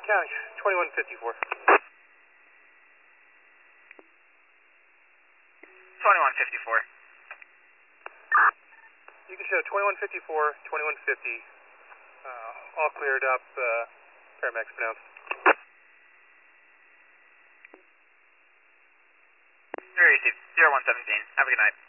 County, 2154. 2154. You can show 2154, 2150. All cleared up, paramedics pronounced. Very received. 0117. Have a good night.